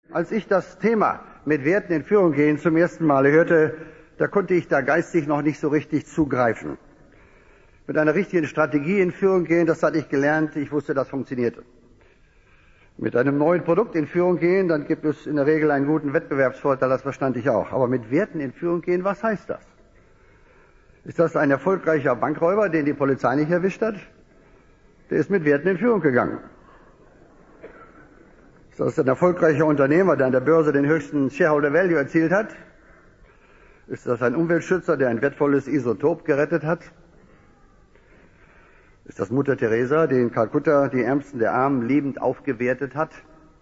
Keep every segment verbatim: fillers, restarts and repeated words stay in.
Als ich das Thema mit Werten in Führung gehen zum ersten Mal hörte, da konnte ich da geistig noch nicht so richtig zugreifen. Mit einer richtigen Strategie in Führung gehen, das hatte ich gelernt, ich wusste, das funktionierte. Mit einem neuen Produkt in Führung gehen, dann gibt es in der Regel einen guten Wettbewerbsvorteil, das verstand ich auch. Aber mit Werten in Führung gehen, was heißt das? Ist das ein erfolgreicher Bankräuber, den die Polizei nicht erwischt hat? Der ist mit Werten in Führung gegangen. Ist das ein erfolgreicher Unternehmer, der an der Börse den höchsten Shareholder Value erzielt hat? Ist das ein Umweltschützer, der ein wertvolles Isotop gerettet hat? Ist das Mutter Teresa, die in Kalkutta die Ärmsten der Armen liebend aufgewertet hat?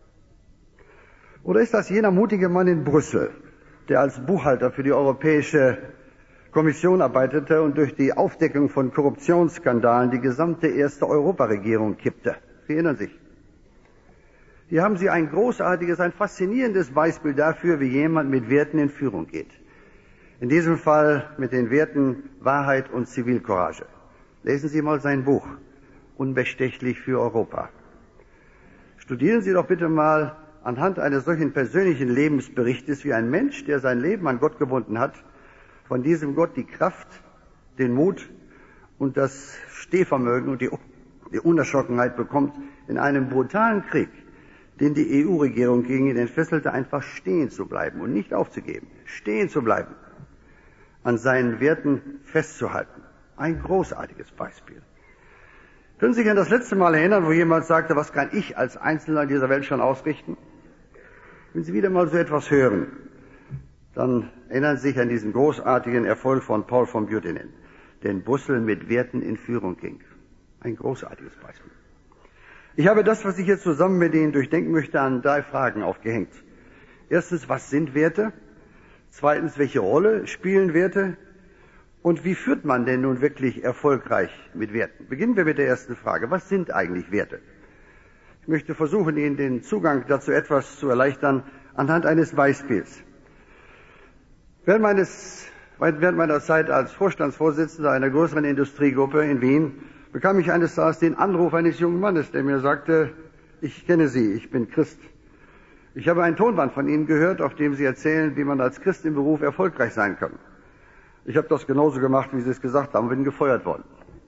Oder ist das jener mutige Mann in Brüssel, der als Buchhalter für die Europäische Kommission arbeitete und durch die Aufdeckung von Korruptionsskandalen die gesamte erste Europaregierung kippte? Sie erinnern sich. Hier haben Sie ein großartiges, ein faszinierendes Beispiel dafür, wie jemand mit Werten in Führung geht. In diesem Fall mit den Werten Wahrheit und Zivilcourage. Lesen Sie mal sein Buch, Unbestechlich für Europa. Studieren Sie doch bitte mal anhand eines solchen persönlichen Lebensberichtes, wie ein Mensch, der sein Leben an Gott gebunden hat, von diesem Gott die Kraft, den Mut und das Stehvermögen und die, die Unerschrockenheit bekommt, in einem brutalen Krieg, den die E U-Regierung gegen ihn entfesselte, einfach stehen zu bleiben und nicht aufzugeben, stehen zu bleiben, an seinen Werten festzuhalten. Ein großartiges Beispiel. Können Sie sich an das letzte Mal erinnern, wo jemand sagte, was kann ich als Einzelner in dieser Welt schon ausrichten? Wenn Sie wieder mal so etwas hören, dann erinnern Sie sich an diesen großartigen Erfolg von Paul von Buchanan, der in Brüssel mit Werten in Führung ging. Ein großartiges Beispiel. Ich habe das, was ich jetzt zusammen mit Ihnen durchdenken möchte, an drei Fragen aufgehängt. Erstens, was sind Werte? Zweitens, welche Rolle spielen Werte? Und wie führt man denn nun wirklich erfolgreich mit Werten? Beginnen wir mit der ersten Frage. Was sind eigentlich Werte? Ich möchte versuchen, Ihnen den Zugang dazu etwas zu erleichtern anhand eines Beispiels. Während, meines, während meiner Zeit als Vorstandsvorsitzender einer größeren Industriegruppe in Wien bekam ich eines Tages den Anruf eines jungen Mannes, der mir sagte, ich kenne Sie, ich bin Christ. Ich habe ein Tonband von Ihnen gehört, auf dem Sie erzählen, wie man als Christ im Beruf erfolgreich sein kann. Ich habe das genauso gemacht, wie Sie es gesagt haben, bin gefeuert worden.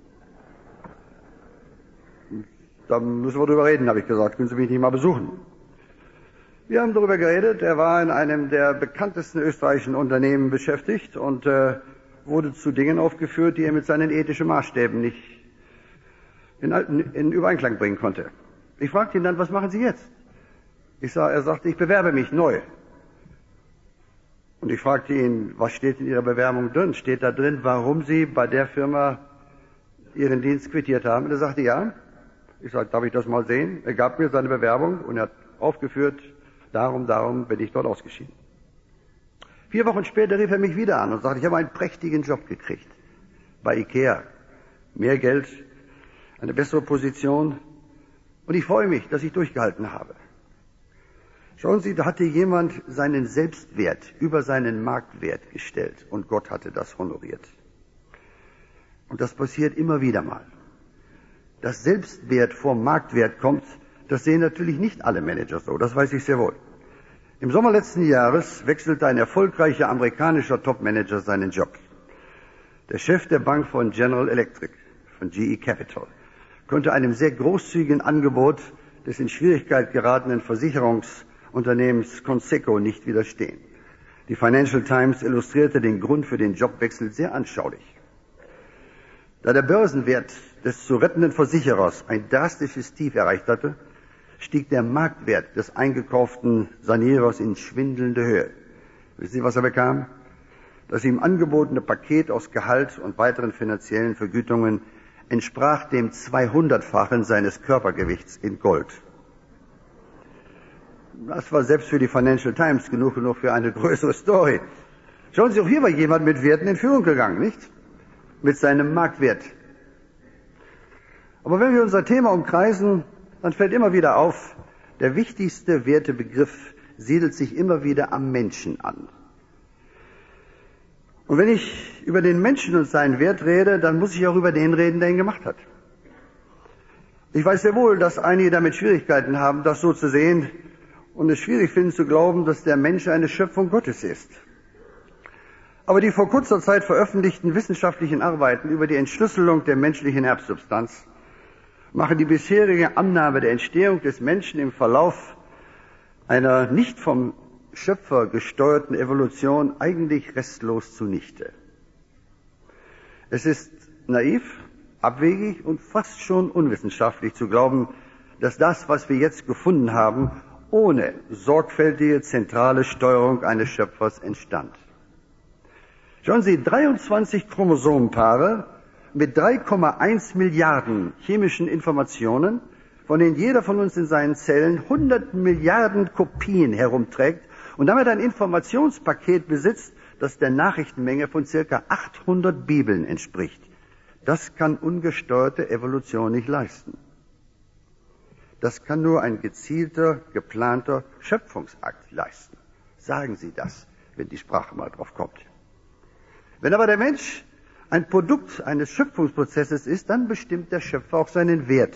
Da müssen wir drüber reden, habe ich gesagt, können Sie mich nicht mal besuchen. Wir haben darüber geredet, er war in einem der bekanntesten österreichischen Unternehmen beschäftigt und äh, wurde zu Dingen aufgeführt, die er mit seinen ethischen Maßstäben nicht in, in Übereinklang bringen konnte. Ich fragte ihn dann, was machen Sie jetzt? Ich sah, er sagte, ich bewerbe mich neu. Und ich fragte ihn, was steht in Ihrer Bewerbung drin? Steht da drin, warum Sie bei der Firma Ihren Dienst quittiert haben? Und er sagte, ja. Ich sagte, darf ich das mal sehen? Er gab mir seine Bewerbung und er hat aufgeführt, darum, darum bin ich dort ausgeschieden. Vier Wochen später rief er mich wieder an und sagte, ich habe einen prächtigen Job gekriegt. Bei Ikea. Mehr Geld, eine bessere Position. Und ich freue mich, dass ich durchgehalten habe. Schauen Sie, da hatte jemand seinen Selbstwert über seinen Marktwert gestellt und Gott hatte das honoriert. Und das passiert immer wieder mal. Dass Selbstwert vor Marktwert kommt, das sehen natürlich nicht alle Manager so, das weiß ich sehr wohl. Im Sommer letzten Jahres wechselte ein erfolgreicher amerikanischer Topmanager seinen Job. Der Chef der Bank von General Electric, von G E Capital, konnte einem sehr großzügigen Angebot des in Schwierigkeit geratenen Versicherungsunternehmens Conseco nicht widerstehen. Die Financial Times illustrierte den Grund für den Jobwechsel sehr anschaulich. Da der Börsenwert des zu rettenden Versicherers ein drastisches Tief erreicht hatte, stieg der Marktwert des eingekauften Sanierers in schwindelnde Höhe. Wissen Sie, was er bekam? Das ihm angebotene Paket aus Gehalt und weiteren finanziellen Vergütungen entsprach dem zweihundertfachen seines Körpergewichts in Gold. Das war selbst für die Financial Times genug genug für eine größere Story. Schauen Sie, auch hier war jemand mit Werten in Führung gegangen, nicht? Mit seinem Marktwert. Aber wenn wir unser Thema umkreisen, dann fällt immer wieder auf, der wichtigste Wertebegriff siedelt sich immer wieder am Menschen an. Und wenn ich über den Menschen und seinen Wert rede, dann muss ich auch über den reden, der ihn gemacht hat. Ich weiß sehr wohl, dass einige damit Schwierigkeiten haben, das so zu sehen und es schwierig finden zu glauben, dass der Mensch eine Schöpfung Gottes ist. Aber die vor kurzer Zeit veröffentlichten wissenschaftlichen Arbeiten über die Entschlüsselung der menschlichen Erbsubstanz machen die bisherige Annahme der Entstehung des Menschen im Verlauf einer nicht vom Schöpfer gesteuerten Evolution eigentlich restlos zunichte. Es ist naiv, abwegig und fast schon unwissenschaftlich zu glauben, dass das, was wir jetzt gefunden haben, ohne sorgfältige zentrale Steuerung eines Schöpfers entstand. Schauen Sie, dreiundzwanzig Chromosomenpaare mit drei Komma eins Milliarden chemischen Informationen, von denen jeder von uns in seinen Zellen hundert Milliarden Kopien herumträgt und damit ein Informationspaket besitzt, das der Nachrichtenmenge von circa achthundert Bibeln entspricht. Das kann ungesteuerte Evolution nicht leisten. Das kann nur ein gezielter, geplanter Schöpfungsakt leisten. Sagen Sie das, wenn die Sprache mal drauf kommt. Wenn aber der Mensch ein Produkt eines Schöpfungsprozesses ist, dann bestimmt der Schöpfer auch seinen Wert.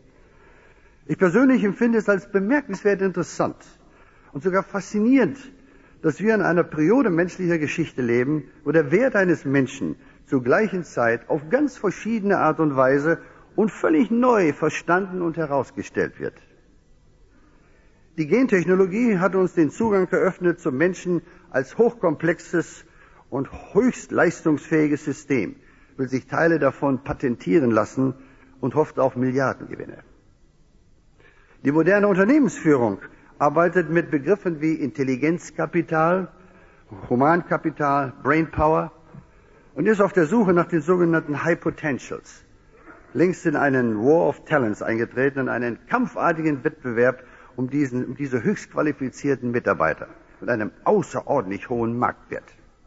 Ich persönlich empfinde es als bemerkenswert interessant und sogar faszinierend, dass wir in einer Periode menschlicher Geschichte leben, wo der Wert eines Menschen zur gleichen Zeit auf ganz verschiedene Art und Weise und völlig neu verstanden und herausgestellt wird. Die Gentechnologie hat uns den Zugang eröffnet zum Menschen als hochkomplexes und höchst leistungsfähiges System, will sich Teile davon patentieren lassen und hofft auf Milliardengewinne. Die moderne Unternehmensführung arbeitet mit Begriffen wie Intelligenzkapital, Humankapital, Brainpower und ist auf der Suche nach den sogenannten High Potentials. Längst in einen War of Talents eingetreten, in einen kampfartigen Wettbewerb um, diesen, um diese höchst qualifizierten Mitarbeiter mit einem außerordentlich hohen Marktwert.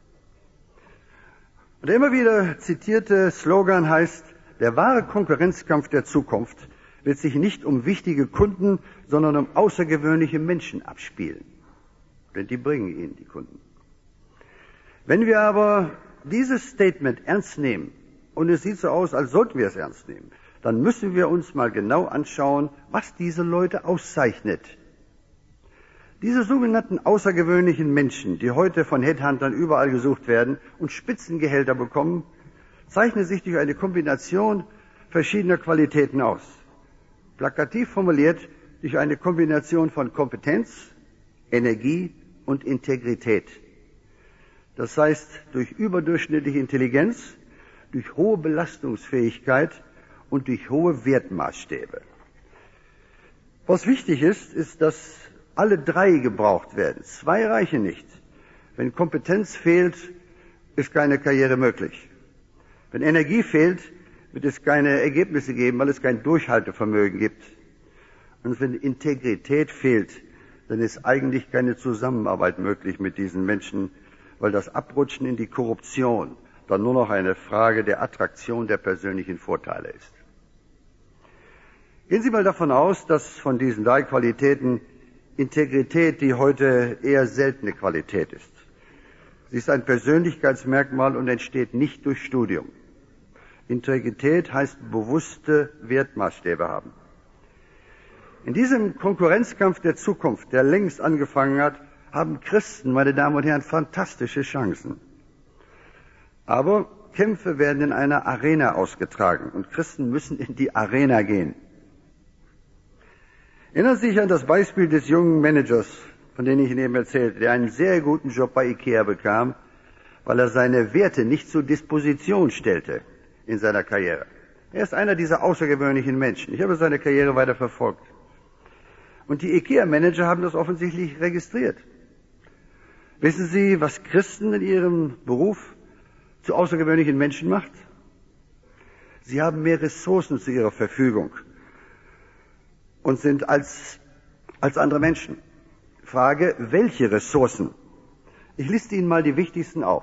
Und der immer wieder zitierte Slogan heißt, der wahre Konkurrenzkampf der Zukunft wird sich nicht um wichtige Kunden, sondern um außergewöhnliche Menschen abspielen. Denn die bringen ihnen die Kunden. Wenn wir aber dieses Statement ernst nehmen, und es sieht so aus, als sollten wir es ernst nehmen, dann müssen wir uns mal genau anschauen, was diese Leute auszeichnet. Diese sogenannten außergewöhnlichen Menschen, die heute von Headhuntern überall gesucht werden und Spitzengehälter bekommen, zeichnen sich durch eine Kombination verschiedener Qualitäten aus. Plakativ formuliert durch eine Kombination von Kompetenz, Energie und Integrität. Das heißt, durch überdurchschnittliche Intelligenz, durch hohe Belastungsfähigkeit und durch hohe Wertmaßstäbe. Was wichtig ist, ist, dass alle drei gebraucht werden. Zwei reichen nicht. Wenn Kompetenz fehlt, ist keine Karriere möglich. Wenn Energie fehlt, wird es keine Ergebnisse geben, weil es kein Durchhaltevermögen gibt. Und wenn Integrität fehlt, dann ist eigentlich keine Zusammenarbeit möglich mit diesen Menschen, weil das Abrutschen in die Korruption dann nur noch eine Frage der Attraktion der persönlichen Vorteile ist. Gehen Sie mal davon aus, dass von diesen drei Qualitäten Integrität die heute eher seltene Qualität ist. Sie ist ein Persönlichkeitsmerkmal und entsteht nicht durch Studium. Integrität heißt bewusste Wertmaßstäbe haben. In diesem Konkurrenzkampf der Zukunft, der längst angefangen hat, haben Christen, meine Damen und Herren, fantastische Chancen. Aber Kämpfe werden in einer Arena ausgetragen und Christen müssen in die Arena gehen. Erinnern Sie sich an das Beispiel des jungen Managers, von dem ich Ihnen eben erzählte, der einen sehr guten Job bei IKEA bekam, weil er seine Werte nicht zur Disposition stellte in seiner Karriere. Er ist einer dieser außergewöhnlichen Menschen. Ich habe seine Karriere weiter verfolgt. Und die IKEA-Manager haben das offensichtlich registriert. Wissen Sie, was Christen in ihrem Beruf zu außergewöhnlichen Menschen macht? Sie haben mehr Ressourcen zu ihrer Verfügung und sind als, als andere Menschen. Frage, welche Ressourcen? Ich liste Ihnen mal die wichtigsten auf.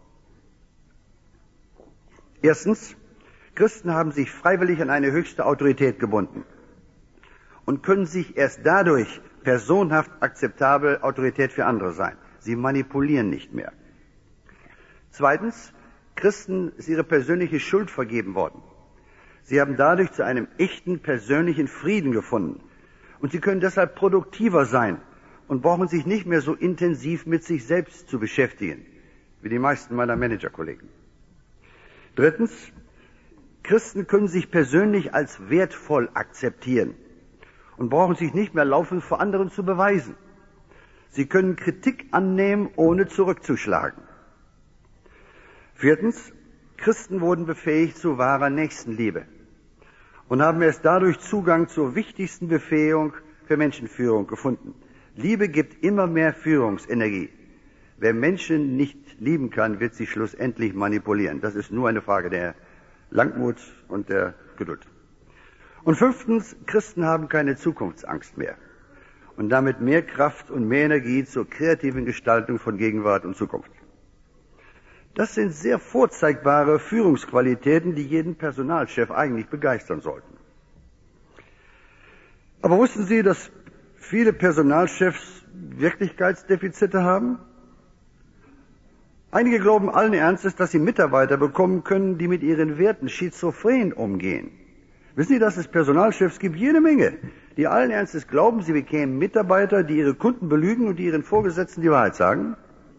Erstens, Christen haben sich freiwillig an eine höchste Autorität gebunden und können sich erst dadurch personhaft akzeptabel Autorität für andere sein. Sie manipulieren nicht mehr. Zweitens, Christen ist ihre persönliche Schuld vergeben worden. Sie haben dadurch zu einem echten persönlichen Frieden gefunden. Und sie können deshalb produktiver sein und brauchen sich nicht mehr so intensiv mit sich selbst zu beschäftigen, wie die meisten meiner Managerkollegen. Drittens, Christen können sich persönlich als wertvoll akzeptieren und brauchen sich nicht mehr laufend vor anderen zu beweisen. Sie können Kritik annehmen, ohne zurückzuschlagen. Viertens, Christen wurden befähigt zu wahrer Nächstenliebe und haben erst dadurch Zugang zur wichtigsten Befähigung für Menschenführung gefunden. Liebe gibt immer mehr Führungsenergie. Wer Menschen nicht lieben kann, wird sie schlussendlich manipulieren. Das ist nur eine Frage der Langmut und der Geduld. Und fünftens, Christen haben keine Zukunftsangst mehr und damit mehr Kraft und mehr Energie zur kreativen Gestaltung von Gegenwart und Zukunft. Das sind sehr vorzeigbare Führungsqualitäten, die jeden Personalchef eigentlich begeistern sollten. Aber wussten Sie, dass viele Personalchefs Wirklichkeitsdefizite haben? Einige glauben allen Ernstes, dass sie Mitarbeiter bekommen können, die mit ihren Werten schizophren umgehen. Wissen Sie, dass es Personalchefs gibt, jede Menge, die allen Ernstes glauben, sie bekämen Mitarbeiter, die ihre Kunden belügen und die ihren Vorgesetzten die Wahrheit sagen?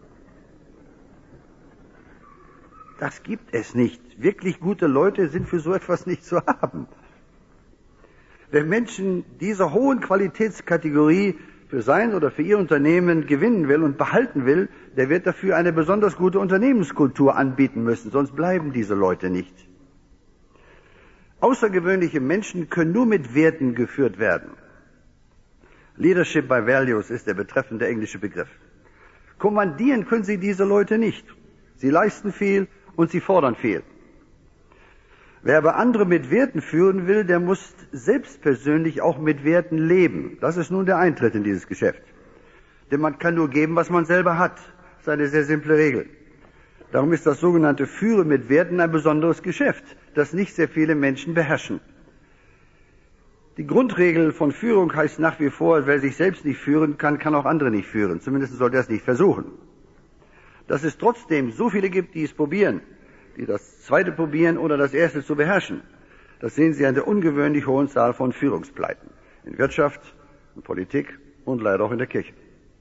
Das gibt es nicht. Wirklich gute Leute sind für so etwas nicht zu haben. Wer Menschen dieser hohen Qualitätskategorie für sein oder für ihr Unternehmen gewinnen will und behalten will, der wird dafür eine besonders gute Unternehmenskultur anbieten müssen, sonst bleiben diese Leute nicht. Außergewöhnliche Menschen können nur mit Werten geführt werden. Leadership by Values ist der betreffende englische Begriff. Kommandieren können Sie diese Leute nicht. Sie leisten viel und sie fordern viel. Wer aber andere mit Werten führen will, der muss selbst persönlich auch mit Werten leben. Das ist nun der Eintritt in dieses Geschäft. Denn man kann nur geben, was man selber hat. Das ist eine sehr simple Regel. Darum ist das sogenannte Führen mit Werten ein besonderes Geschäft, das nicht sehr viele Menschen beherrschen. Die Grundregel von Führung heißt nach wie vor, wer sich selbst nicht führen kann, kann auch andere nicht führen. Zumindest sollte er es nicht versuchen. Dass es trotzdem so viele gibt, die es probieren, die das zweite probieren oder das erste zu beherrschen, das sehen Sie an der ungewöhnlich hohen Zahl von Führungspleiten in Wirtschaft, in Politik und leider auch in der Kirche.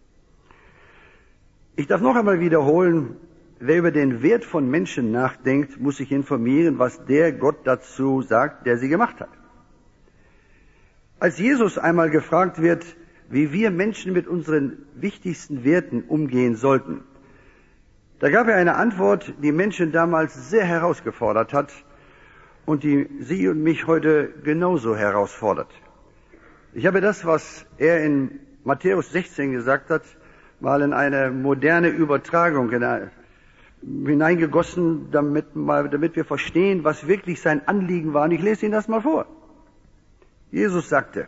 Ich darf noch einmal wiederholen, wer über den Wert von Menschen nachdenkt, muss sich informieren, was der Gott dazu sagt, der sie gemacht hat. Als Jesus einmal gefragt wird, wie wir Menschen mit unseren wichtigsten Werten umgehen sollten, da gab er eine Antwort, die Menschen damals sehr herausgefordert hat und die Sie und mich heute genauso herausfordert. Ich habe das, was er in Matthäus sechzehn gesagt hat, mal in eine moderne Übertragung hineingegossen, damit, mal, damit wir verstehen, was wirklich sein Anliegen war. Und ich lese Ihnen das mal vor. Jesus sagte,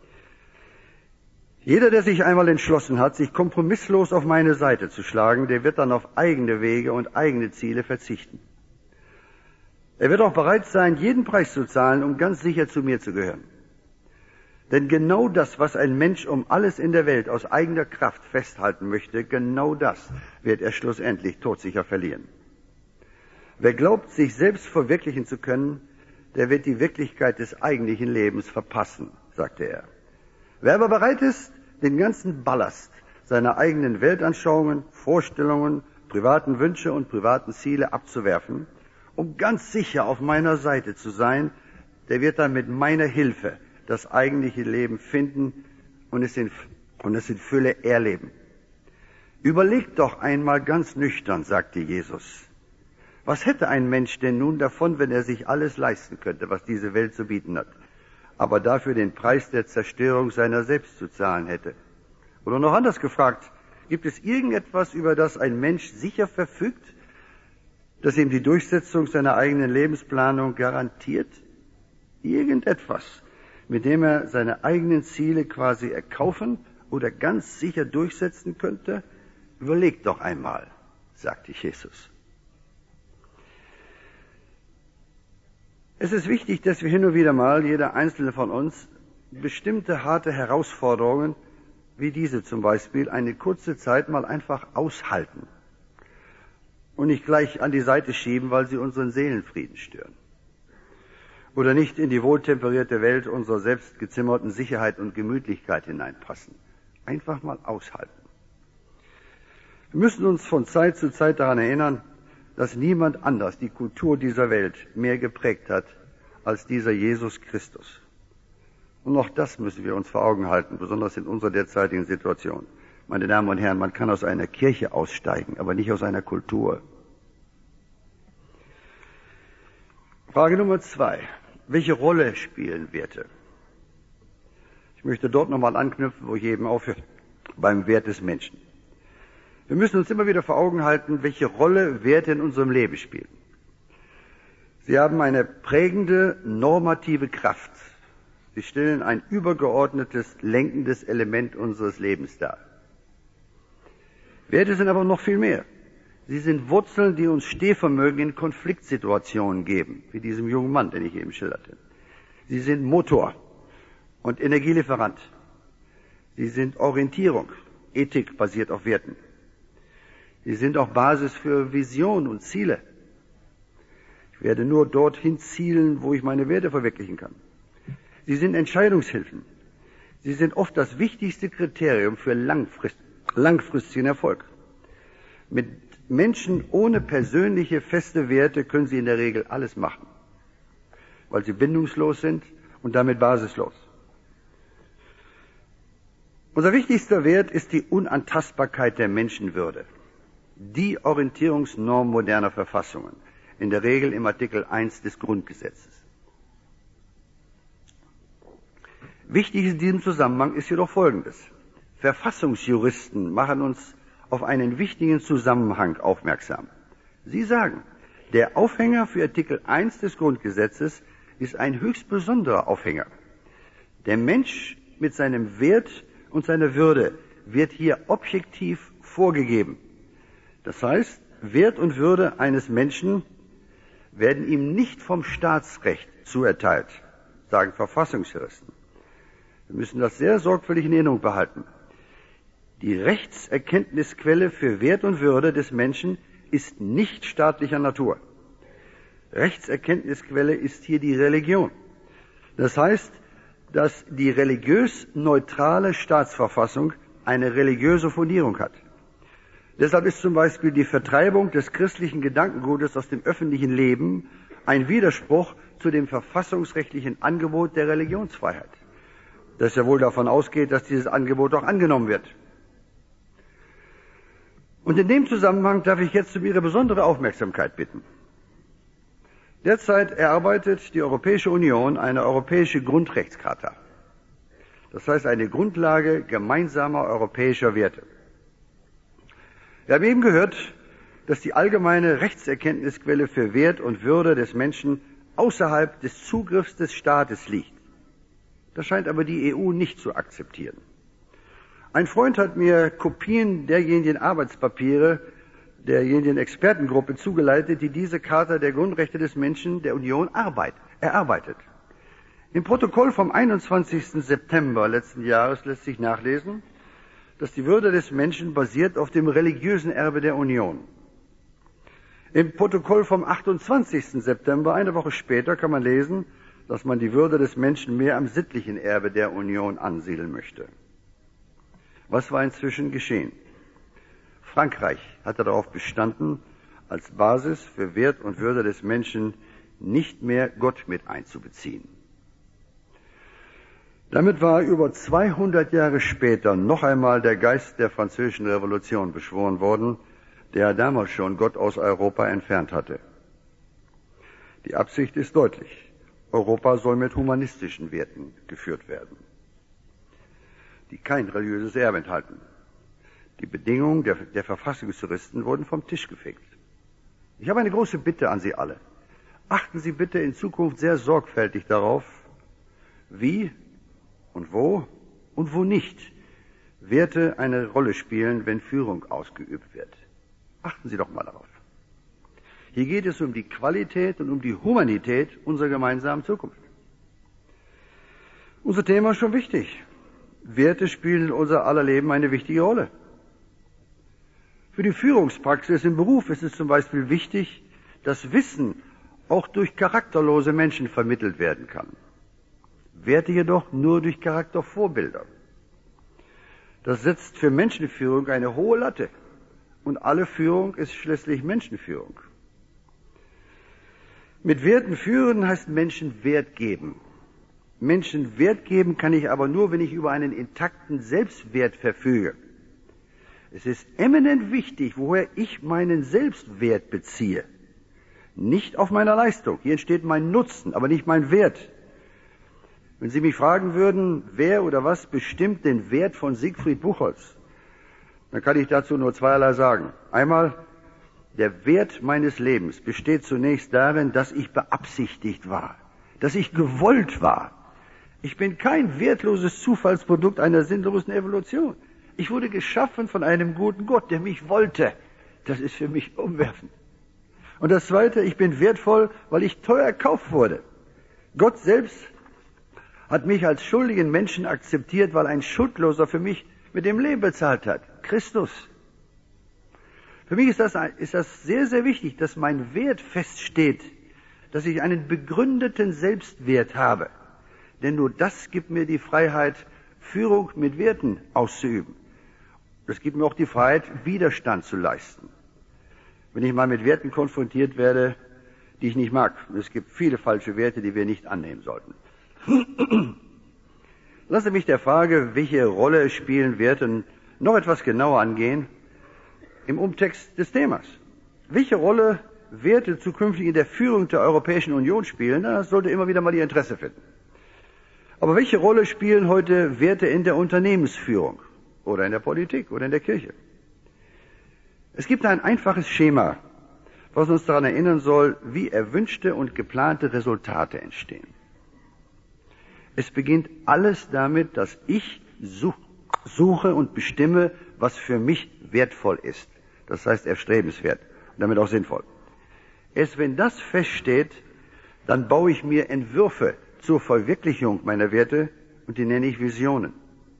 jeder, der sich einmal entschlossen hat, sich kompromisslos auf meine Seite zu schlagen, der wird dann auf eigene Wege und eigene Ziele verzichten. Er wird auch bereit sein, jeden Preis zu zahlen, um ganz sicher zu mir zu gehören. Denn genau das, was ein Mensch um alles in der Welt aus eigener Kraft festhalten möchte, genau das wird er schlussendlich todsicher verlieren. Wer glaubt, sich selbst verwirklichen zu können, der wird die Wirklichkeit des eigentlichen Lebens verpassen, sagte er. Wer aber bereit ist, den ganzen Ballast seiner eigenen Weltanschauungen, Vorstellungen, privaten Wünsche und privaten Ziele abzuwerfen, um ganz sicher auf meiner Seite zu sein, der wird dann mit meiner Hilfe das eigentliche Leben finden und es in, und es in Fülle erleben. Überlegt doch einmal ganz nüchtern, sagte Jesus. Was hätte ein Mensch denn nun davon, wenn er sich alles leisten könnte, was diese Welt zu bieten hat, aber dafür den Preis der Zerstörung seiner selbst zu zahlen hätte? Oder noch anders gefragt, gibt es irgendetwas, über das ein Mensch sicher verfügt, das ihm die Durchsetzung seiner eigenen Lebensplanung garantiert? Irgendetwas, mit dem er seine eigenen Ziele quasi erkaufen oder ganz sicher durchsetzen könnte? Überlegt doch einmal, sagte Jesus. Es ist wichtig, dass wir hin und wieder mal, jeder einzelne von uns, bestimmte harte Herausforderungen, wie diese zum Beispiel, eine kurze Zeit mal einfach aushalten und nicht gleich an die Seite schieben, weil sie unseren Seelenfrieden stören oder nicht in die wohltemperierte Welt unserer selbstgezimmerten Sicherheit und Gemütlichkeit hineinpassen. Einfach mal aushalten. Wir müssen uns von Zeit zu Zeit daran erinnern, dass niemand anders die Kultur dieser Welt mehr geprägt hat als dieser Jesus Christus. Und auch das müssen wir uns vor Augen halten, besonders in unserer derzeitigen Situation. Meine Damen und Herren, man kann aus einer Kirche aussteigen, aber nicht aus einer Kultur. Frage Nummer zwei. Welche Rolle spielen Werte? Ich möchte dort nochmal anknüpfen, wo ich eben aufhöre, beim Wert des Menschen. Wir müssen uns immer wieder vor Augen halten, welche Rolle Werte in unserem Leben spielen. Sie haben eine prägende, normative Kraft. Sie stellen ein übergeordnetes, lenkendes Element unseres Lebens dar. Werte sind aber noch viel mehr. Sie sind Wurzeln, die uns Stehvermögen in Konfliktsituationen geben, wie diesem jungen Mann, den ich eben schilderte. Sie sind Motor und Energielieferant. Sie sind Orientierung. Ethik basiert auf Werten. Sie sind auch Basis für Vision und Ziele. Ich werde nur dorthin zielen, wo ich meine Werte verwirklichen kann. Sie sind Entscheidungshilfen. Sie sind oft das wichtigste Kriterium für langfrist, langfristigen Erfolg. Mit Menschen ohne persönliche feste Werte können sie in der Regel alles machen, weil sie bindungslos sind und damit basislos. Unser wichtigster Wert ist die Unantastbarkeit der Menschenwürde. Die Orientierungsnorm moderner Verfassungen, in der Regel im Artikel eins des Grundgesetzes. Wichtig in diesem Zusammenhang ist jedoch Folgendes. Verfassungsjuristen machen uns auf einen wichtigen Zusammenhang aufmerksam. Sie sagen, der Aufhänger für Artikel eins des Grundgesetzes ist ein höchst besonderer Aufhänger. Der Mensch mit seinem Wert und seiner Würde wird hier objektiv vorgegeben. Das heißt, Wert und Würde eines Menschen werden ihm nicht vom Staatsrecht zuerteilt, sagen Verfassungsjuristen. Wir müssen das sehr sorgfältig in Erinnerung behalten. Die Rechtserkenntnisquelle für Wert und Würde des Menschen ist nicht staatlicher Natur. Rechtserkenntnisquelle ist hier die Religion. Das heißt, dass die religiös neutrale Staatsverfassung eine religiöse Fundierung hat. Deshalb ist zum Beispiel die Vertreibung des christlichen Gedankengutes aus dem öffentlichen Leben ein Widerspruch zu dem verfassungsrechtlichen Angebot der Religionsfreiheit, das ja wohl davon ausgeht, dass dieses Angebot auch angenommen wird. Und in dem Zusammenhang darf ich jetzt um Ihre besondere Aufmerksamkeit bitten. Derzeit erarbeitet die Europäische Union eine europäische Grundrechtscharta. Das heißt eine Grundlage gemeinsamer europäischer Werte. Wir haben eben gehört, dass die allgemeine Rechtserkenntnisquelle für Wert und Würde des Menschen außerhalb des Zugriffs des Staates liegt. Das scheint aber die E U nicht zu akzeptieren. Ein Freund hat mir Kopien derjenigen Arbeitspapiere derjenigen Expertengruppe zugeleitet, die diese Charta der Grundrechte des Menschen der Union arbeit, erarbeitet. Im Protokoll vom einundzwanzigsten September letzten Jahres lässt sich nachlesen, dass die Würde des Menschen basiert auf dem religiösen Erbe der Union. Im Protokoll vom achtundzwanzigsten September, eine Woche später, kann man lesen, dass man die Würde des Menschen mehr am sittlichen Erbe der Union ansiedeln möchte. Was war inzwischen geschehen? Frankreich hatte darauf bestanden, als Basis für Wert und Würde des Menschen nicht mehr Gott mit einzubeziehen. Damit war über zweihundert Jahre später noch einmal der Geist der Französischen Revolution beschworen worden, der damals schon Gott aus Europa entfernt hatte. Die Absicht ist deutlich. Europa soll mit humanistischen Werten geführt werden, die kein religiöses Erbe enthalten. Die Bedingungen der, der Verfassungsjuristen wurden vom Tisch gefegt. Ich habe eine große Bitte an Sie alle. Achten Sie bitte in Zukunft sehr sorgfältig darauf, wie und wo und wo nicht Werte eine Rolle spielen, wenn Führung ausgeübt wird. Achten Sie doch mal darauf. Hier geht es um die Qualität und um die Humanität unserer gemeinsamen Zukunft. Unser Thema ist schon wichtig. Werte spielen in unser aller Leben eine wichtige Rolle. Für die Führungspraxis im Beruf ist es zum Beispiel wichtig, dass Wissen auch durch charakterlose Menschen vermittelt werden kann. Werte jedoch nur durch Charaktervorbilder. Das setzt für Menschenführung eine hohe Latte. Und alle Führung ist schließlich Menschenführung. Mit Werten führen heißt Menschen Wert geben. Menschen Wert geben kann ich aber nur, wenn ich über einen intakten Selbstwert verfüge. Es ist eminent wichtig, woher ich meinen Selbstwert beziehe. Nicht auf meiner Leistung. Hier entsteht mein Nutzen, aber nicht mein Wert. Wenn Sie mich fragen würden, wer oder was bestimmt den Wert von Siegfried Buchholz, dann kann ich dazu nur zweierlei sagen. Einmal, der Wert meines Lebens besteht zunächst darin, dass ich beabsichtigt war, dass ich gewollt war. Ich bin kein wertloses Zufallsprodukt einer sinnlosen Evolution. Ich wurde geschaffen von einem guten Gott, der mich wollte. Das ist für mich umwerfend. Und das Zweite, ich bin wertvoll, weil ich teuer erkauft wurde. Gott selbst hat mich als schuldigen Menschen akzeptiert, weil ein Schuldloser für mich mit dem Leben bezahlt hat. Christus. Für mich ist das, ist das sehr, sehr wichtig, dass mein Wert feststeht, dass ich einen begründeten Selbstwert habe. Denn nur das gibt mir die Freiheit, Führung mit Werten auszuüben. Das gibt mir auch die Freiheit, Widerstand zu leisten. Wenn ich mal mit Werten konfrontiert werde, die ich nicht mag. Es gibt viele falsche Werte, die wir nicht annehmen sollten. Lassen Sie mich der Frage, welche Rolle spielen Werte, noch etwas genauer angehen im Umtext des Themas. Welche Rolle Werte zukünftig in der Führung der Europäischen Union spielen, das sollte immer wieder mal Ihr Interesse finden. Aber welche Rolle spielen heute Werte in der Unternehmensführung oder in der Politik oder in der Kirche? Es gibt ein einfaches Schema, was uns daran erinnern soll, wie erwünschte und geplante Resultate entstehen. Es beginnt alles damit, dass ich suche und bestimme, was für mich wertvoll ist. Das heißt erstrebenswert und damit auch sinnvoll. Erst wenn das feststeht, dann baue ich mir Entwürfe zur Verwirklichung meiner Werte und die nenne ich Visionen.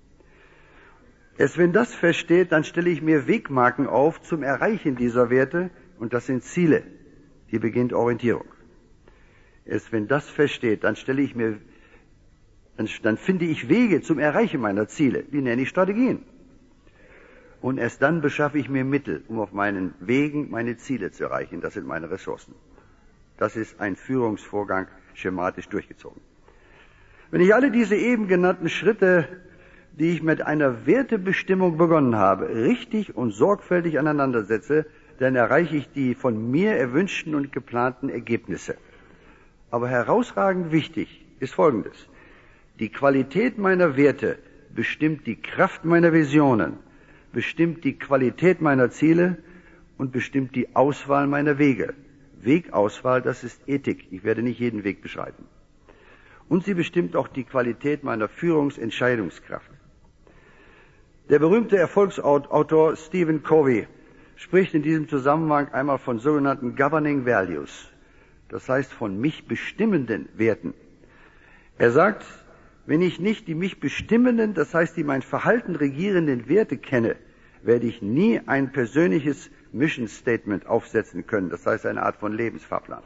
Erst wenn das feststeht, dann stelle ich mir Wegmarken auf zum Erreichen dieser Werte und das sind Ziele. Hier beginnt Orientierung. Erst wenn das feststeht, dann stelle ich mir Dann, dann finde ich Wege zum Erreichen meiner Ziele. Die nenne ich Strategien. Und erst dann beschaffe ich mir Mittel, um auf meinen Wegen meine Ziele zu erreichen. Das sind meine Ressourcen. Das ist ein Führungsvorgang schematisch durchgezogen. Wenn ich alle diese eben genannten Schritte, die ich mit einer Wertebestimmung begonnen habe, richtig und sorgfältig aneinandersetze, dann erreiche ich die von mir erwünschten und geplanten Ergebnisse. Aber herausragend wichtig ist Folgendes. Die Qualität meiner Werte bestimmt die Kraft meiner Visionen, bestimmt die Qualität meiner Ziele und bestimmt die Auswahl meiner Wege. Wegauswahl, das ist Ethik. Ich werde nicht jeden Weg beschreiten. Und sie bestimmt auch die Qualität meiner Führungsentscheidungskraft. Der berühmte Erfolgsautor Stephen Covey spricht in diesem Zusammenhang einmal von sogenannten Governing Values, das heißt von mich bestimmenden Werten. Er sagt, wenn ich nicht die mich bestimmenden, das heißt die mein Verhalten regierenden Werte kenne, werde ich nie ein persönliches Mission Statement aufsetzen können, das heißt eine Art von Lebensfahrplan.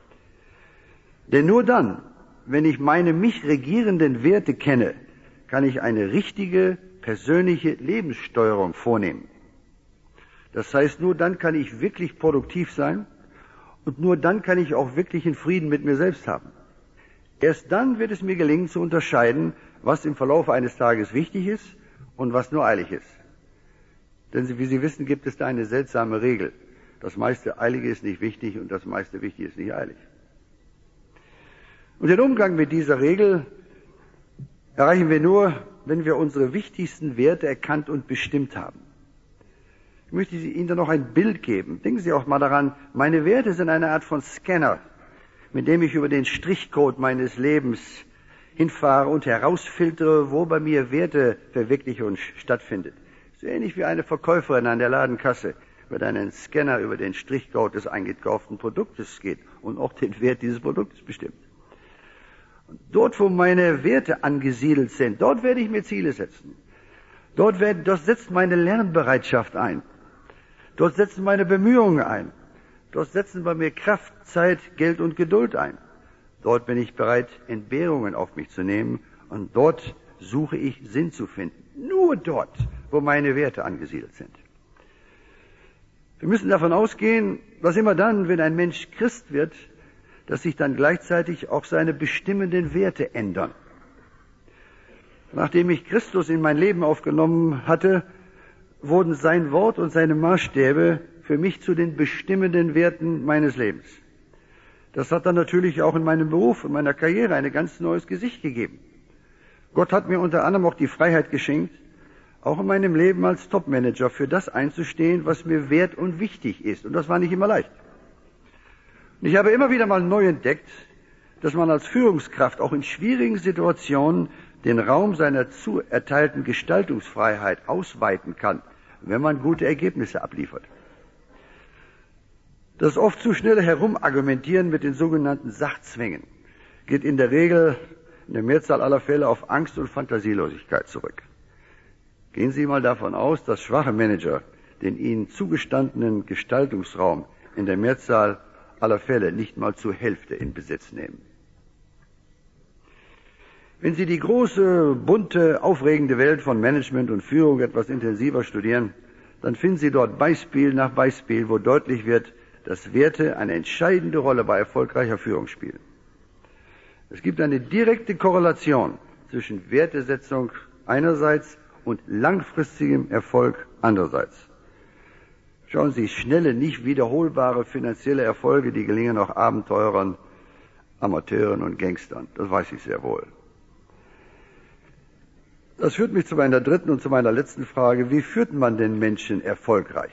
Denn nur dann, wenn ich meine mich regierenden Werte kenne, kann ich eine richtige persönliche Lebenssteuerung vornehmen. Das heißt, nur dann kann ich wirklich produktiv sein und nur dann kann ich auch wirklichen Frieden mit mir selbst haben. Erst dann wird es mir gelingen zu unterscheiden, was im Verlauf eines Tages wichtig ist und was nur eilig ist. Denn wie Sie wissen, gibt es da eine seltsame Regel. Das meiste Eilige ist nicht wichtig und das meiste Wichtige ist nicht eilig. Und den Umgang mit dieser Regel erreichen wir nur, wenn wir unsere wichtigsten Werte erkannt und bestimmt haben. Ich möchte Ihnen da noch ein Bild geben. Denken Sie auch mal daran, meine Werte sind eine Art von Scanner, mit dem ich über den Strichcode meines Lebens hinfahre und herausfiltere, wo bei mir Werteverwirklichung stattfindet. So ähnlich wie eine Verkäuferin an der Ladenkasse mit einem Scanner über den Strichcode des eingekauften Produktes geht und auch den Wert dieses Produktes bestimmt. Und dort, wo meine Werte angesiedelt sind, dort werde ich mir Ziele setzen. Dort, werden, dort setzt meine Lernbereitschaft ein. Dort setzen meine Bemühungen ein. Dort setzen bei mir Kraft, Zeit, Geld und Geduld ein. Dort bin ich bereit, Entbehrungen auf mich zu nehmen und dort suche ich Sinn zu finden. Nur dort, wo meine Werte angesiedelt sind. Wir müssen davon ausgehen, dass immer dann, wenn ein Mensch Christ wird, dass sich dann gleichzeitig auch seine bestimmenden Werte ändern. Nachdem ich Christus in mein Leben aufgenommen hatte, wurden sein Wort und seine Maßstäbe für mich zu den bestimmenden Werten meines Lebens. Das hat dann natürlich auch in meinem Beruf, in meiner Karriere ein ganz neues Gesicht gegeben. Gott hat mir unter anderem auch die Freiheit geschenkt, auch in meinem Leben als Topmanager für das einzustehen, was mir wert und wichtig ist. Und das war nicht immer leicht. Und ich habe immer wieder mal neu entdeckt, dass man als Führungskraft auch in schwierigen Situationen den Raum seiner zuerteilten Gestaltungsfreiheit ausweiten kann, wenn man gute Ergebnisse abliefert. Das oft zu schnelle Herumargumentieren mit den sogenannten Sachzwängen geht in der Regel, in der Mehrzahl aller Fälle, auf Angst und Fantasielosigkeit zurück. Gehen Sie mal davon aus, dass schwache Manager den ihnen zugestandenen Gestaltungsraum in der Mehrzahl aller Fälle nicht mal zur Hälfte in Besitz nehmen. Wenn Sie die große, bunte, aufregende Welt von Management und Führung etwas intensiver studieren, dann finden Sie dort Beispiel nach Beispiel, wo deutlich wird, dass Werte eine entscheidende Rolle bei erfolgreicher Führung spielen. Es gibt eine direkte Korrelation zwischen Wertesetzung einerseits und langfristigem Erfolg andererseits. Schauen Sie, schnelle, nicht wiederholbare finanzielle Erfolge, die gelingen auch Abenteurern, Amateuren und Gangstern. Das weiß ich sehr wohl. Das führt mich zu meiner dritten und zu meiner letzten Frage. Wie führt man den Menschen erfolgreich?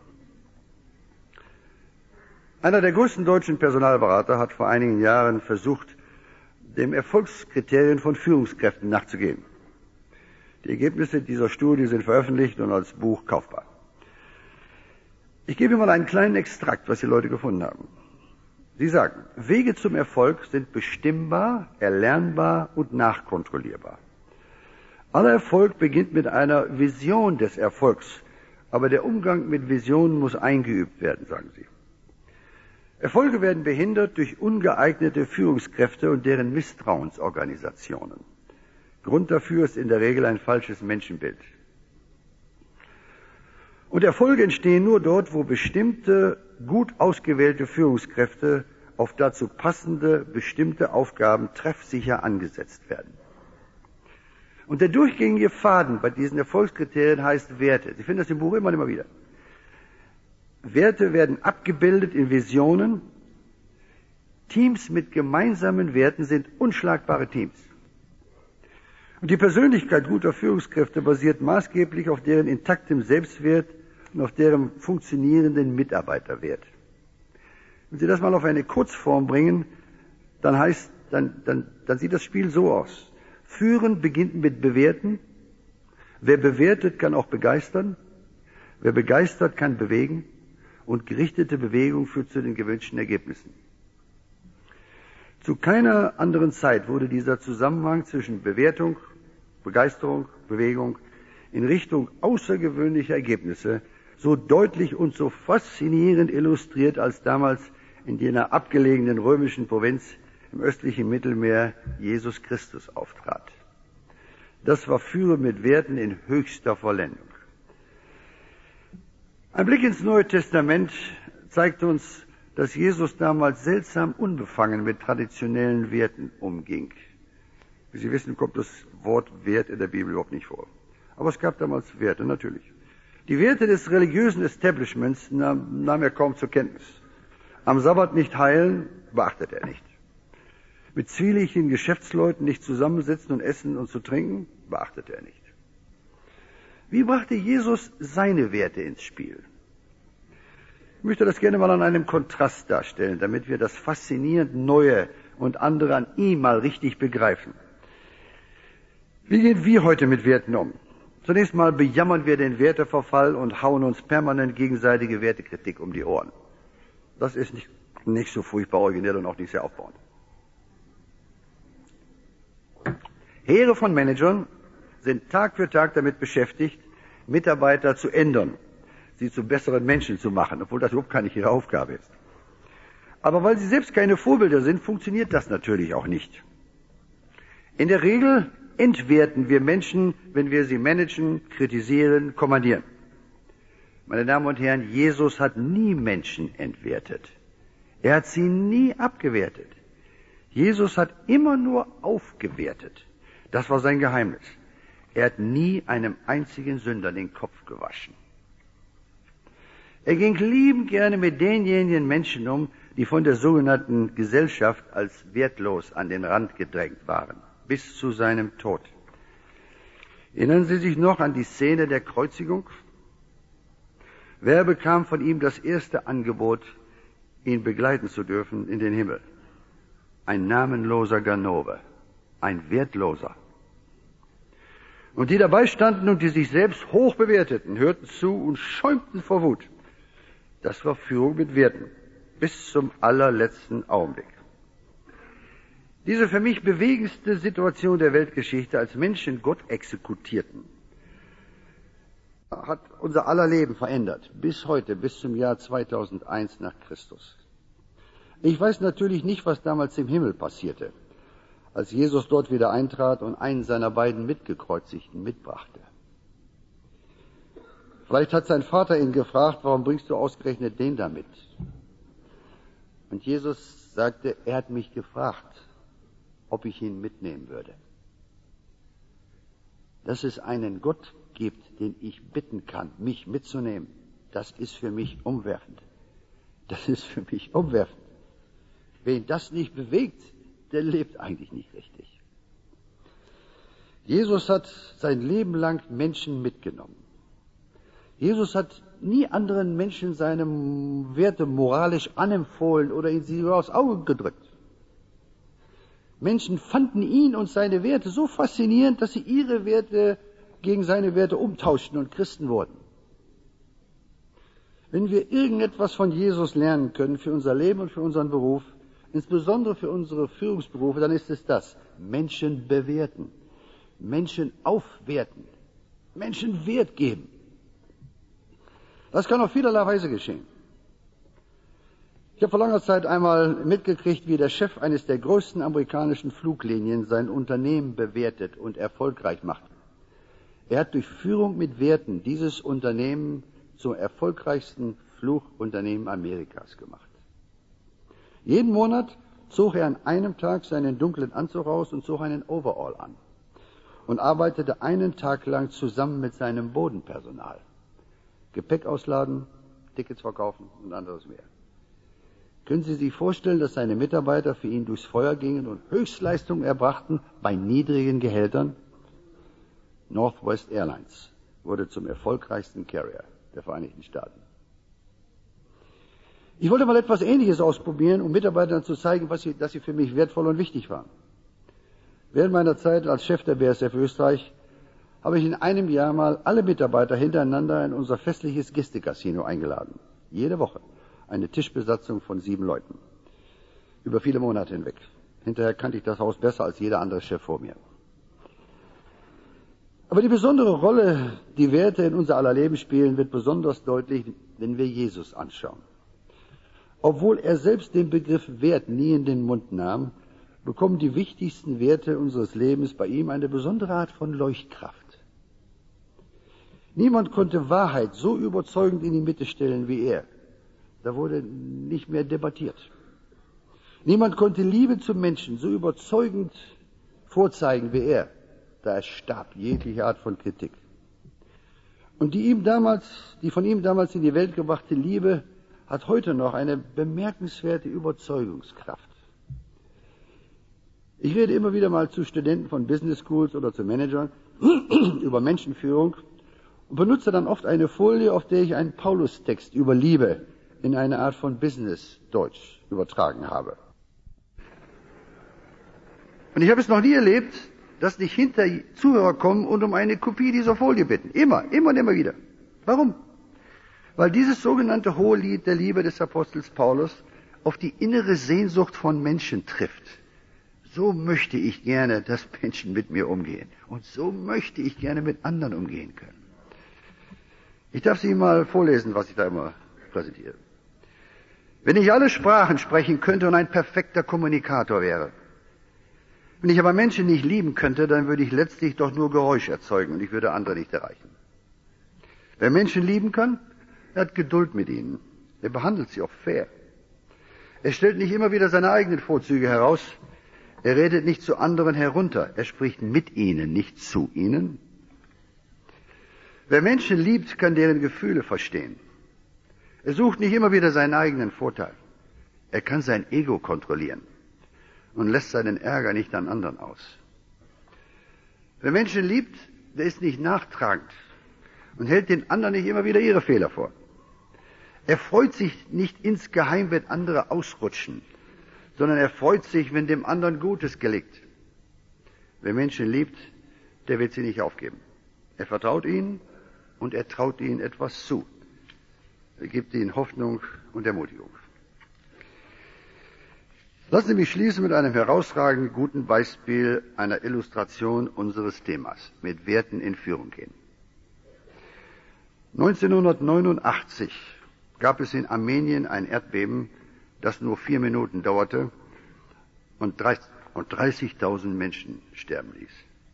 Einer der größten deutschen Personalberater hat vor einigen Jahren versucht, dem Erfolgskriterien von Führungskräften nachzugehen. Die Ergebnisse dieser Studie sind veröffentlicht und als Buch kaufbar. Ich gebe mal einen kleinen Extrakt, was die Leute gefunden haben. Sie sagen, Wege zum Erfolg sind bestimmbar, erlernbar und nachkontrollierbar. Aller Erfolg beginnt mit einer Vision des Erfolgs, aber der Umgang mit Visionen muss eingeübt werden, sagen sie. Erfolge werden behindert durch ungeeignete Führungskräfte und deren Misstrauensorganisationen. Grund dafür ist in der Regel ein falsches Menschenbild. Und Erfolge entstehen nur dort, wo bestimmte, gut ausgewählte Führungskräfte auf dazu passende, bestimmte Aufgaben treffsicher angesetzt werden. Und der durchgängige Faden bei diesen Erfolgskriterien heißt Werte. Sie finden das im Buch immer und immer wieder. Werte werden abgebildet in Visionen. Teams mit gemeinsamen Werten sind unschlagbare Teams. Und die Persönlichkeit guter Führungskräfte basiert maßgeblich auf deren intaktem Selbstwert und auf deren funktionierenden Mitarbeiterwert. Wenn Sie das mal auf eine Kurzform bringen, dann heißt, dann, dann, dann sieht das Spiel so aus. Führen beginnt mit Bewerten. Wer bewertet, kann auch begeistern. Wer begeistert, kann bewegen. Und gerichtete Bewegung führt zu den gewünschten Ergebnissen. Zu keiner anderen Zeit wurde dieser Zusammenhang zwischen Bewertung, Begeisterung, Bewegung in Richtung außergewöhnlicher Ergebnisse so deutlich und so faszinierend illustriert als damals in jener abgelegenen römischen Provinz im östlichen Mittelmeer Jesus Christus auftrat. Das war Führen mit Werten in höchster Vollendung. Ein Blick ins Neue Testament zeigt uns, dass Jesus damals seltsam unbefangen mit traditionellen Werten umging. Wie Sie wissen, kommt das Wort Wert in der Bibel überhaupt nicht vor. Aber es gab damals Werte, natürlich. Die Werte des religiösen Establishments nahm, nahm er kaum zur Kenntnis. Am Sabbat nicht heilen, beachtete er nicht. Mit zwielichtigen Geschäftsleuten nicht zusammensitzen und essen und zu trinken, beachtete er nicht. Wie brachte Jesus seine Werte ins Spiel? Ich möchte das gerne mal an einem Kontrast darstellen, damit wir das faszinierend Neue und andere an ihm mal richtig begreifen. Wie gehen wir heute mit Werten um? Zunächst mal bejammern wir den Werteverfall und hauen uns permanent gegenseitige Wertekritik um die Ohren. Das ist nicht, nicht so furchtbar originell und auch nicht sehr aufbauend. Heere von Managern sind Tag für Tag damit beschäftigt, Mitarbeiter zu ändern, sie zu besseren Menschen zu machen, obwohl das überhaupt keine ihre Aufgabe ist. Aber weil sie selbst keine Vorbilder sind, funktioniert das natürlich auch nicht. In der Regel entwerten wir Menschen, wenn wir sie managen, kritisieren, kommandieren. Meine Damen und Herren, Jesus hat nie Menschen entwertet. Er hat sie nie abgewertet. Jesus hat immer nur aufgewertet. Das war sein Geheimnis. Er hat nie einem einzigen Sünder den Kopf gewaschen. Er ging liebend gerne mit denjenigen Menschen um, die von der sogenannten Gesellschaft als wertlos an den Rand gedrängt waren, bis zu seinem Tod. Erinnern Sie sich noch an die Szene der Kreuzigung? Wer bekam von ihm das erste Angebot, ihn begleiten zu dürfen in den Himmel? Ein namenloser Ganove, ein Wertloser. Und die dabei standen und die sich selbst hoch bewerteten, hörten zu und schäumten vor Wut. Das war Führung mit Werten, bis zum allerletzten Augenblick. Diese für mich bewegendste Situation der Weltgeschichte, als Menschen Gott exekutierten, hat unser aller Leben verändert, bis heute, bis zum Jahr zweitausendeins nach Christus. Ich weiß natürlich nicht, was damals im Himmel passierte, als Jesus dort wieder eintrat und einen seiner beiden Mitgekreuzigten mitbrachte. Vielleicht hat sein Vater ihn gefragt, warum bringst du ausgerechnet den da mit? Und Jesus sagte, er hat mich gefragt, ob ich ihn mitnehmen würde. Dass es einen Gott gibt, den ich bitten kann, mich mitzunehmen, das ist für mich umwerfend. Das ist für mich umwerfend. Wen das nicht bewegt, der lebt eigentlich nicht richtig. Jesus hat sein Leben lang Menschen mitgenommen. Jesus hat nie anderen Menschen seine Werte moralisch anempfohlen oder ihnen sie aufs Auge gedrückt. Menschen fanden ihn und seine Werte so faszinierend, dass sie ihre Werte gegen seine Werte umtauschten und Christen wurden. Wenn wir irgendetwas von Jesus lernen können für unser Leben und für unseren Beruf, insbesondere für unsere Führungsberufe, dann ist es das: Menschen bewerten, Menschen aufwerten, Menschen Wert geben. Das kann auf vielerlei Weise geschehen. Ich habe vor langer Zeit einmal mitgekriegt, wie der Chef eines der größten amerikanischen Fluglinien sein Unternehmen bewertet und erfolgreich macht. Er hat durch Führung mit Werten dieses Unternehmen zum erfolgreichsten Flugunternehmen Amerikas gemacht. Jeden Monat zog er an einem Tag seinen dunklen Anzug aus und zog einen Overall an und arbeitete einen Tag lang zusammen mit seinem Bodenpersonal. Gepäck ausladen, Tickets verkaufen und anderes mehr. Können Sie sich vorstellen, dass seine Mitarbeiter für ihn durchs Feuer gingen und Höchstleistungen erbrachten bei niedrigen Gehältern? Northwest Airlines wurde zum erfolgreichsten Carrier der Vereinigten Staaten. Ich wollte mal etwas Ähnliches ausprobieren, um Mitarbeitern zu zeigen, was sie, dass sie für mich wertvoll und wichtig waren. Während meiner Zeit als Chef der B A S F Österreich habe ich in einem Jahr mal alle Mitarbeiter hintereinander in unser festliches Gästecasino eingeladen. Jede Woche eine Tischbesatzung von sieben Leuten. Über viele Monate hinweg. Hinterher kannte ich das Haus besser als jeder andere Chef vor mir. Aber die besondere Rolle, die Werte in unser aller Leben spielen, wird besonders deutlich, wenn wir Jesus anschauen. Obwohl er selbst den Begriff Wert nie in den Mund nahm, bekommen die wichtigsten Werte unseres Lebens bei ihm eine besondere Art von Leuchtkraft. Niemand konnte Wahrheit so überzeugend in die Mitte stellen wie er. Da wurde nicht mehr debattiert. Niemand konnte Liebe zum Menschen so überzeugend vorzeigen wie er. Da erstarb jegliche Art von Kritik. Und die ihm damals, die von ihm damals in die Welt gebrachte Liebe hat heute noch eine bemerkenswerte Überzeugungskraft. Ich rede immer wieder mal zu Studenten von Business Schools oder zu Managern über Menschenführung und benutze dann oft eine Folie, auf der ich einen Paulus-Text über Liebe in eine Art von Business-Deutsch übertragen habe. Und ich habe es noch nie erlebt, dass nicht hinter Zuhörer kommen und um eine Kopie dieser Folie bitten. Immer, immer und immer wieder. Warum? Weil dieses sogenannte Hohelied der Liebe des Apostels Paulus auf die innere Sehnsucht von Menschen trifft. So möchte ich gerne, dass Menschen mit mir umgehen. Und so möchte ich gerne mit anderen umgehen können. Ich darf Sie mal vorlesen, was ich da immer präsentiere. Wenn ich alle Sprachen sprechen könnte und ein perfekter Kommunikator wäre, Wenn ich aber Menschen nicht lieben könnte, dann würde ich letztlich doch nur Geräusch erzeugen und ich würde andere nicht erreichen. Wer Menschen lieben kann, er hat Geduld mit ihnen. Er behandelt sie auch fair. Er stellt nicht immer wieder seine eigenen Vorzüge heraus. Er redet nicht zu anderen herunter. Er spricht mit ihnen, nicht zu ihnen. Wer Menschen liebt, kann deren Gefühle verstehen. Er sucht nicht immer wieder seinen eigenen Vorteil. Er kann sein Ego kontrollieren und lässt seinen Ärger nicht an anderen aus. Wer Menschen liebt, der ist nicht nachtragend und hält den anderen nicht immer wieder ihre Fehler vor. Er freut sich nicht insgeheim, wenn andere ausrutschen, sondern er freut sich, wenn dem anderen Gutes gelingt. Wer Menschen liebt, der wird sie nicht aufgeben. Er vertraut ihnen und er traut ihnen etwas zu. Er gibt ihnen Hoffnung und Ermutigung. Lassen Sie mich schließen mit einem herausragend guten Beispiel einer Illustration unseres Themas, mit Werten in Führung gehen. neunzehnhundertneunundachtzig gab es in Armenien ein Erdbeben, das nur vier Minuten dauerte und dreißigtausend Menschen sterben ließ.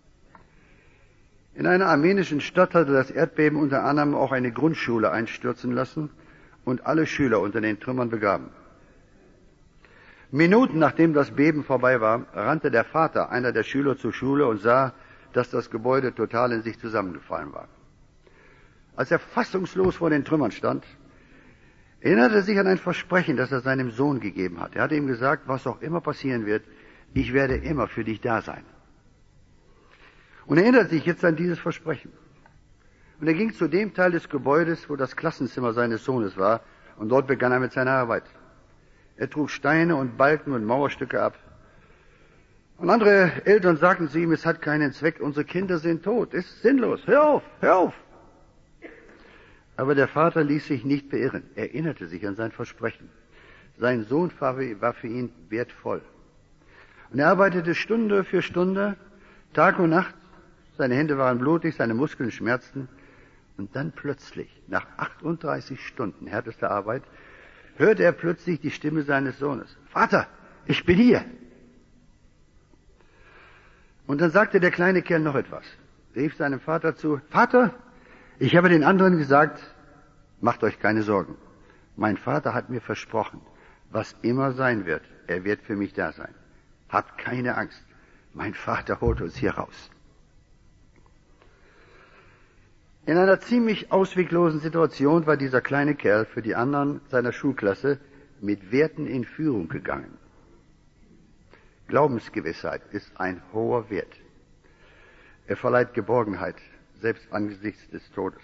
In einer armenischen Stadt hatte das Erdbeben unter anderem auch eine Grundschule einstürzen lassen und alle Schüler unter den Trümmern begraben. Minuten nachdem das Beben vorbei war, rannte der Vater einer der Schüler zur Schule und sah, dass das Gebäude total in sich zusammengefallen war. Als er fassungslos vor den Trümmern stand, erinnerte er sich an ein Versprechen, das er seinem Sohn gegeben hat. Er hatte ihm gesagt, was auch immer passieren wird, ich werde immer für dich da sein. Und er erinnert sich jetzt an dieses Versprechen. Und er ging zu dem Teil des Gebäudes, wo das Klassenzimmer seines Sohnes war, und dort begann er mit seiner Arbeit. Er trug Steine und Balken und Mauerstücke ab. Und andere Eltern sagten zu ihm, es hat keinen Zweck, unsere Kinder sind tot, es ist sinnlos, hör auf, hör auf. Aber der Vater ließ sich nicht beirren, er erinnerte sich an sein Versprechen. Sein Sohn war für ihn wertvoll. Und er arbeitete Stunde für Stunde, Tag und Nacht, seine Hände waren blutig, seine Muskeln schmerzten. Und dann plötzlich, nach achtunddreißig Stunden härtester Arbeit, hörte er plötzlich die Stimme seines Sohnes. Vater, ich bin hier. Und dann sagte der kleine Kerl noch etwas. Rief seinem Vater zu, Vater, ich habe den anderen gesagt, macht euch keine Sorgen. Mein Vater hat mir versprochen, was immer sein wird, er wird für mich da sein. Habt keine Angst. Mein Vater holt uns hier raus. In einer ziemlich ausweglosen Situation war dieser kleine Kerl für die anderen seiner Schulklasse mit Werten in Führung gegangen. Glaubensgewissheit ist ein hoher Wert. Er verleiht Geborgenheit, selbst angesichts des Todes.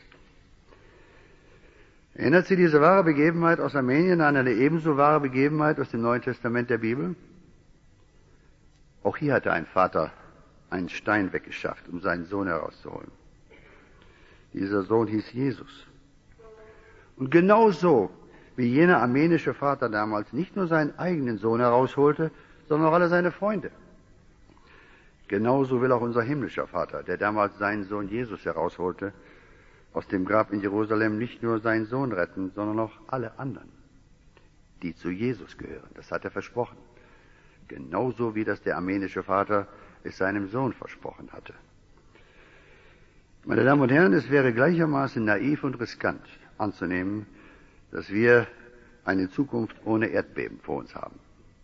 Erinnert Sie diese wahre Begebenheit aus Armenien an eine ebenso wahre Begebenheit aus dem Neuen Testament der Bibel? Auch hier hatte ein Vater einen Stein weggeschafft, um seinen Sohn herauszuholen. Dieser Sohn hieß Jesus. Und genauso wie jener armenische Vater damals nicht nur seinen eigenen Sohn herausholte, sondern auch alle seine Freunde. Genauso will auch unser himmlischer Vater, der damals seinen Sohn Jesus herausholte, aus dem Grab in Jerusalem nicht nur seinen Sohn retten, sondern auch alle anderen, die zu Jesus gehören. Das hat er versprochen. Genauso wie das der armenische Vater es seinem Sohn versprochen hatte. Meine Damen und Herren, es wäre gleichermaßen naiv und riskant anzunehmen, dass wir eine Zukunft ohne Erdbeben vor uns haben.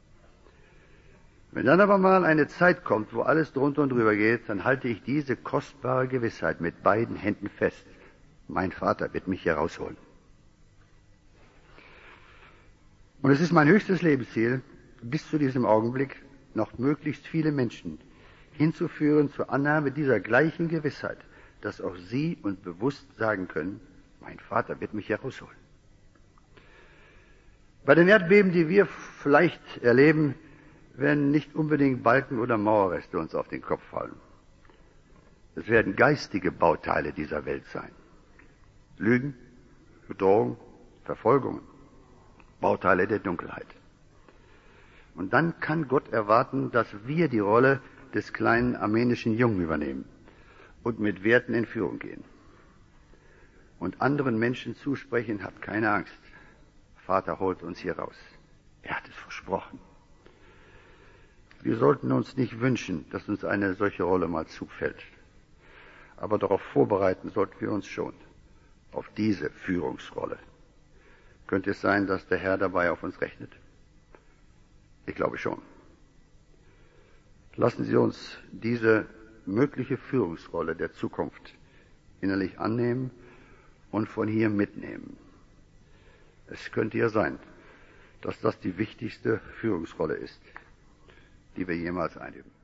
Wenn dann aber mal eine Zeit kommt, wo alles drunter und drüber geht, dann halte ich diese kostbare Gewissheit mit beiden Händen fest. Mein Vater wird mich hier rausholen. Und es ist mein höchstes Lebensziel, bis zu diesem Augenblick noch möglichst viele Menschen hinzuführen zur Annahme dieser gleichen Gewissheit, dass auch sie und bewusst sagen können, mein Vater wird mich herausholen. Bei den Erdbeben, die wir vielleicht erleben, werden nicht unbedingt Balken oder Mauerreste uns auf den Kopf fallen. Es werden geistige Bauteile dieser Welt sein. Lügen, Bedrohung, Verfolgungen, Bauteile der Dunkelheit. Und dann kann Gott erwarten, dass wir die Rolle des kleinen armenischen Jungen übernehmen und mit Werten in Führung gehen. Und anderen Menschen zusprechen, habt keine Angst. Vater holt uns hier raus. Er hat es versprochen. Wir sollten uns nicht wünschen, dass uns eine solche Rolle mal zufällt. Aber darauf vorbereiten sollten wir uns schon, auf diese Führungsrolle. Könnte es sein, dass der Herr dabei auf uns rechnet? Ich glaube schon. Lassen Sie uns diese mögliche Führungsrolle der Zukunft innerlich annehmen und von hier mitnehmen. Es könnte ja sein, dass das die wichtigste Führungsrolle ist, die wir jemals einüben.